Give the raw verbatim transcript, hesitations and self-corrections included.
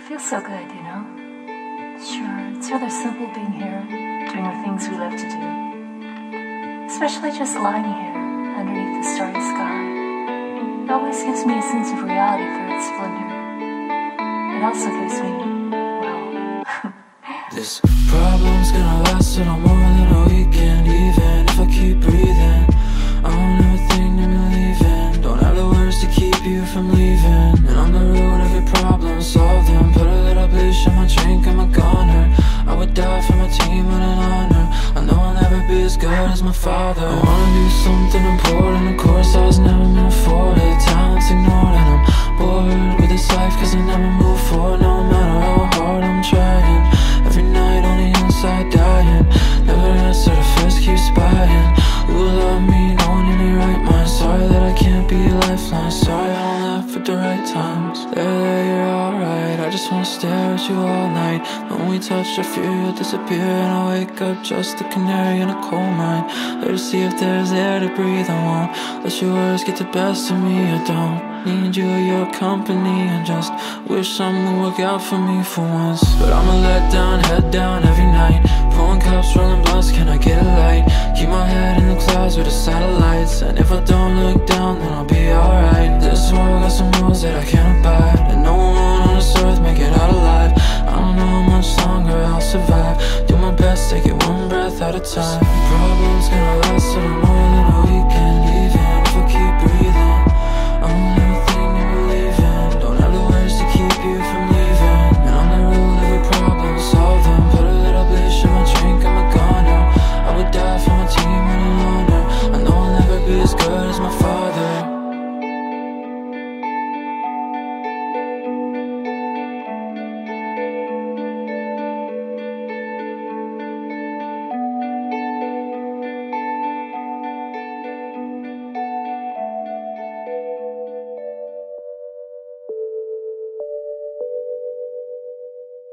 feels so good, you know? Sure, it's rather simple being here, doing the things we love to do. Especially just lying here, underneath the starry sky. It always gives me a sense of reality for its splendor. It also gives me, well... This problem's gonna last a little more than a weekend. Even if I keep breathing, I don't ever think that I'm leaving. Don't have the words to keep you from leaving. And on the road, every problem, solve them. Put a little bleach in my drink, I'm a goner. I would die for my team, what an honor. I know I'll never be as good as my father. I wanna do something important, of course I was never meant for it. Talent's ignored and I'm bored with this life, cause I never move forward. No matter how hard I'm trying, every night on the inside dying. Never answer the first, keep spying. Who will love me, no one in their right mind. Sorry that I can't be a lifeline. Sorry I don't laugh at the right times. There, there, you're alright. I just wanna stare at you all night. When we touch, I fear you'll disappear, and I wake up just a canary in a coal mine. There to see if there's air to breathe. I won't let your words get the best of me. I don't need you or your company. I just wish something would work out for me for once. But I'ma let down, head down every night. Pulling cups, rolling blunts, can I get a light? Keep my head in the clouds with the satellites. And if I don't look down, then I'll be alright. This world got some rules that I can't abide, and no one on this earth make it out alive. I don't know how much longer I'll survive. Do my best, take it one breath at a time.